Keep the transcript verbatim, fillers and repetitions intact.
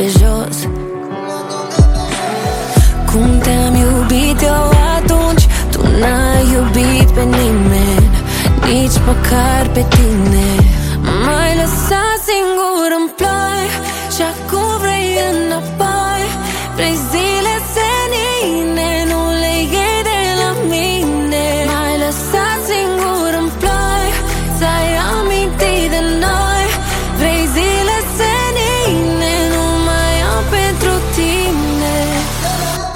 jos. Cum te-am iubit eu atunci, tu n-ai iubit pe nimeni, nici măcar pe tine. M-ai lăsat singur în ploi și acum